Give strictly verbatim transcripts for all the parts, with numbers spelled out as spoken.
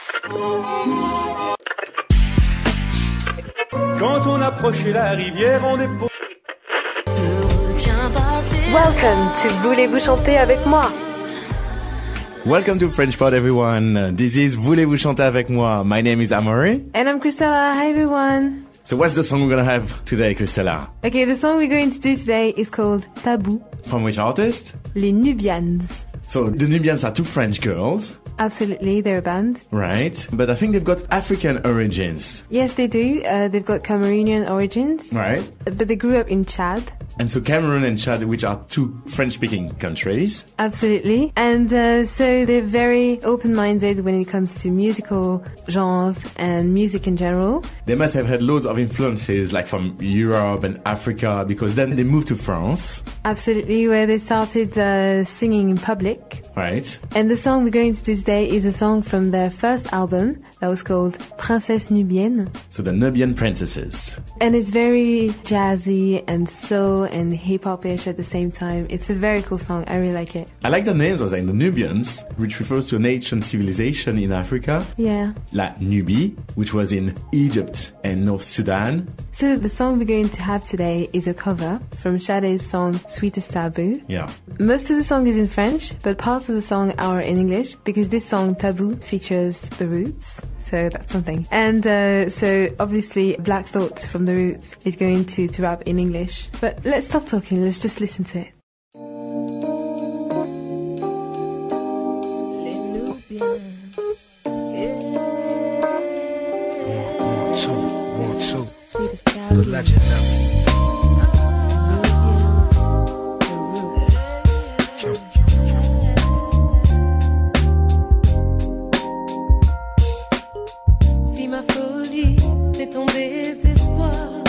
Quand on approchait la rivière, on est pour... Welcome to Voulez-vous chanter avec moi? Welcome to French Pod, everyone. Uh, This is Voulez-vous chanter avec moi? My name is Amaury. And I'm Christella. Hi, everyone. So what's the song we're gonna have today, Christella? Okay, the song we're going to do today is called Tabou. From which artist? Les Nubians. So the Nubians are two French girls. Absolutely, they're a band. Right. But I think they've got African origins. Yes, they do. Uh, they've got Cameroonian origins. Right. But they grew up in Chad. And so Cameroon and Chad, which are two French-speaking countries. Absolutely. And uh, so they're very open-minded when it comes to musical genres and music in general. They must have had loads of influences, like from Europe and Africa, because then they moved to France. Absolutely, where they started uh, singing in public. Right. And the song we're going to do today is a song from their first album that was called Princesse Nubienne. So the Nubian princesses. And it's very jazzy and soul and hip-hop-ish at the same time. It's a very cool song. I really like it. I like the names of like the Nubians, which refers to an ancient civilization in Africa. Yeah. La Nubie, which was in Egypt and North Sudan. So the song we're going to have today is a cover from Sade's song Sweetest Taboo. Yeah. Most of the song is in French, but parts of the song are in English because this song Taboo features The Roots. So that's something. And uh, so obviously Black Thought from The Roots is going to, to rap in English. But let's stop talking. Let's just listen to it. The legendary. Si ma folie c'est ton désespoir,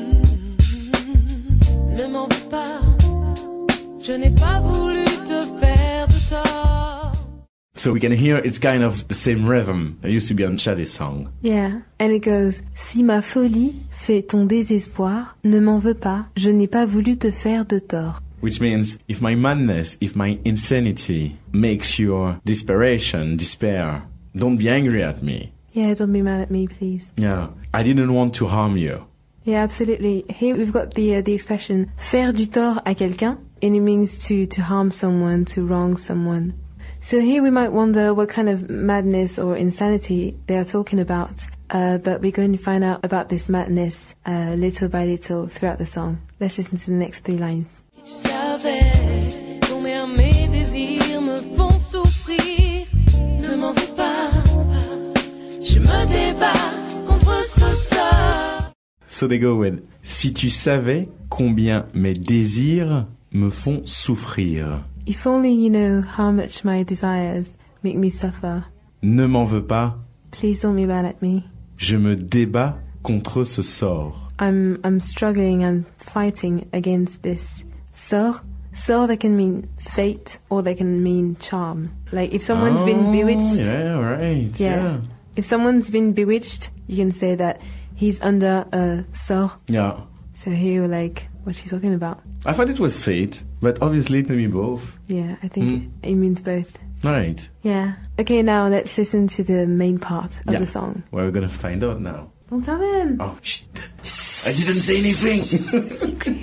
ne m'en veux pas, je n'ai pas voulu te faire de tort. So we can hear it's kind of the same rhythm that used to be on Shadi's song. Yeah, and it goes, si ma folie fait ton désespoir, ne m'en veux pas, je n'ai pas voulu te faire de tort. Which means, if my madness, if my insanity makes your desperation, despair, don't be angry at me. Yeah, don't be mad at me, please. Yeah, I didn't want to harm you. Yeah, absolutely. Here we've got the uh, the expression faire du tort à quelqu'un, and it means to, to harm someone, to wrong someone. So here we might wonder what kind of madness or insanity they are talking about, uh, but we're going to find out about this madness uh, little by little throughout the song. Let's listen to the next three lines. Si tu savais combien mes désirs me font souffrir, ne m'en veux pas, je me débat contre ce sort. So they go with, si tu savais combien mes désirs me font souffrir. If only you know how much my desires make me suffer. Ne m'en veux pas, Please don't be mad at me. je me débat contre ce sort. I'm I'm struggling and fighting against this sort. Sort that can mean fate or they can mean charm. Like if someone's been bewitched. Yeah, right. Yeah. Yeah. If someone's been bewitched, you can say that he's under a sort. Yeah. So here we're like, what's she talking about? I thought it was fate, but obviously it may be both. Yeah, I think Mm. it, it means both. Right. Yeah. Okay, now let's listen to the main part of Yeah. the song. Well, we're gonna find out now. Don't tell him. Oh, shit. I didn't say anything.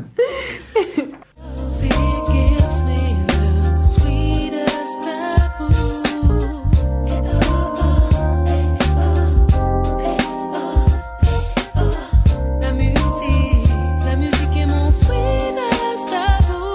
She gives me the sweetest taboo. La musique, la musique est mon sweetest taboo.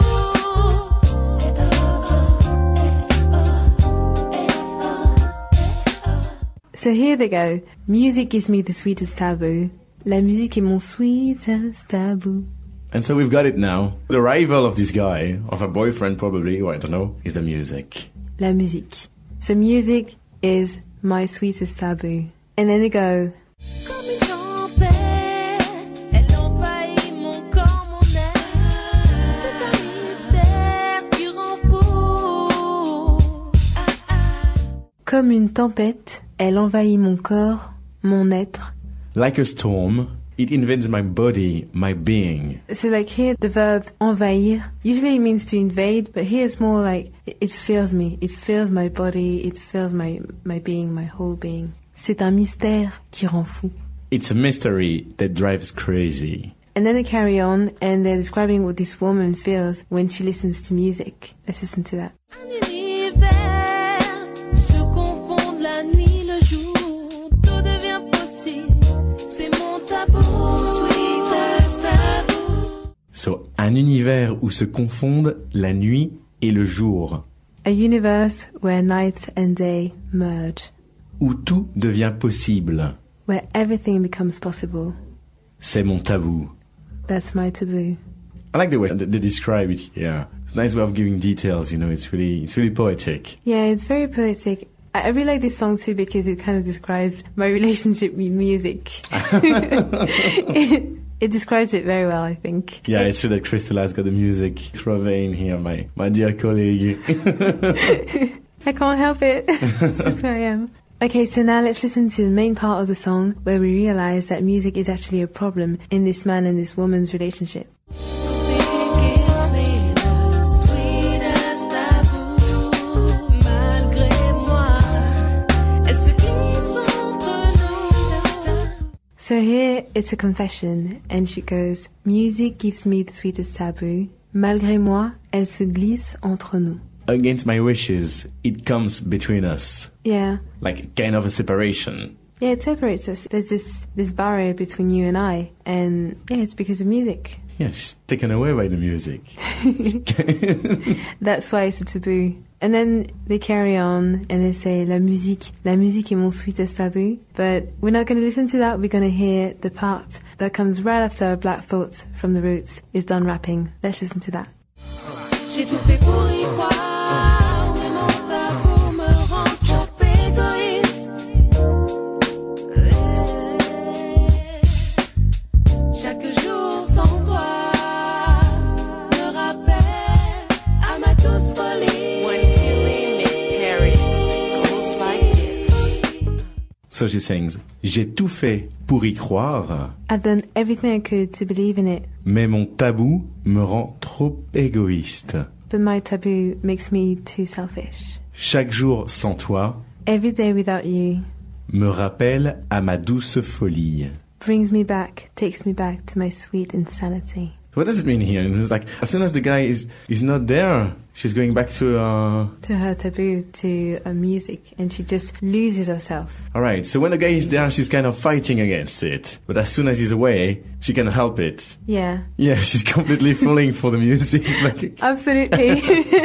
So here they go. Music gives me the sweetest taboo. La musique est mon sweetest taboo. And so we've got it now. The rival of this guy, of a boyfriend probably, or I don't know, is the music. La musique. So music is my sweetest taboo. And then they go, Comme une tempête, elle envahit mon corps, mon être. C'est un mystère qui rend fou. Ah, ah. comme une tempête, elle envahit mon corps, mon être. Like a storm, It invades my body, my being. So like here, the verb envahir usually means to invade, but here it's more like it, it fills me. It fills my body. It fills my, my being, my whole being. C'est un mystère qui rend fou. It's a mystery that drives crazy. And then they carry on and they're describing what this woman feels when she listens to music. Let's listen to that. Un univers où se confondent la nuit, le jour, tout devient possible. C'est mon tabou, sweetest tabou. So, un univers où se confondent la nuit et le jour. A universe where night and day merge. Où tout devient possible. Where everything becomes possible. C'est mon tabou. That's my taboo. I like the way they describe it here. It's a nice way of giving details, you know, it's really, it's really poetic. Yeah, it's very poetic. I I really like this song too because it kind of describes my relationship with music. it, it describes it very well, I think. Yeah, it's true that Crystal has got the music vein here, my, my dear colleague. I can't help it. It's just who I am. Okay, so now let's listen to the main part of the song where we realize that music is actually a problem in this man and this woman's relationship. So here it's a confession and she goes, music gives me the sweetest taboo. Malgré moi, elle se glisse entre nous. Against my wishes, it comes between us. Yeah. Like kind of a separation. Yeah, it separates us. There's this, this barrier between you and I. And yeah, it's because of music. Yeah, she's taken away by the music. That's why it's a taboo. And then they carry on and they say, La musique, la musique est mon sweetest taboo. But we're not going to listen to that. We're going to hear the part that comes right after Black Thoughts from The Roots is done rapping. Let's listen to that. J'ai tout fait pour y croire, mais mon tabou me rend trop égoïste. Chaque jour sans toi me rappelle à ma douce folie. When feeling in Paris goes like this. So she sings, j'ai tout fait pour y croire, I've done everything I could to believe in it. mais mon tabou me rend trop égoïste. But my taboo makes me too selfish. Chaque jour sans toi Every day without you me rappelle à ma douce folie. brings me back, takes me back to my sweet insanity. What does it mean here? And it's like, as soon as the guy is, is not there, she's going back to, uh... To her taboo, to uh, music, and she just loses herself. Alright, so when the guy is there, she's kind of fighting against it. But as soon as he's away, she can help it. Yeah. Yeah, she's completely falling for the music. Like... Absolutely.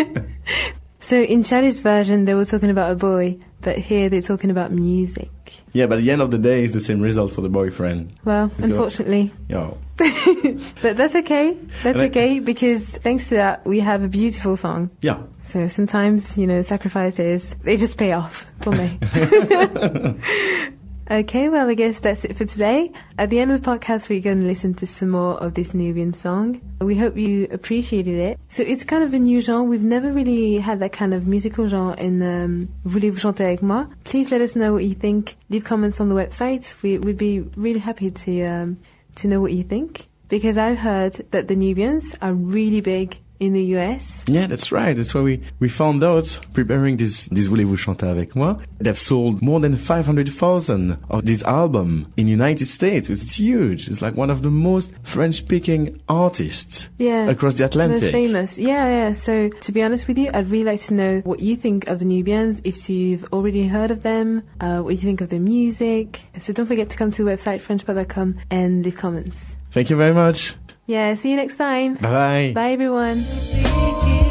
So in Charlie's version, they were talking about a boy, but here they're talking about music. Yeah, but at the end of the day, it's the same result for the boyfriend. Well, Because- unfortunately. Yo. But that's okay. That's And I- okay, because thanks to that, we have a beautiful song. Yeah. So sometimes, you know, sacrifices, they just pay off, don't they? Okay, well, I guess that's it for today. At the end of the podcast, we're going to listen to some more of this Nubian song. We hope you appreciated it. So it's kind of a new genre. We've never really had that kind of musical genre in um, Voulez-vous chanter avec moi? Please let us know what you think. Leave comments on the website. We, we'd be really happy to um, to know what you think. Because I've heard that the Nubians are really big in the U S. Yeah, that's right. That's why we, we found out preparing this, this Voulez-vous chanter avec moi. They've sold more than five hundred thousand of this album in United States. It's huge. It's like one of the most French-speaking artists Yeah. across the Atlantic. Most famous. Yeah, yeah. So to be honest with you, I'd really like to know what you think of the Nubians, if you've already heard of them, uh, what you think of their music. So don't forget to come to the website, frenchpod dot com, and leave comments. Thank you very much. Yeah, see you next time. Bye-bye. Bye, everyone. Musique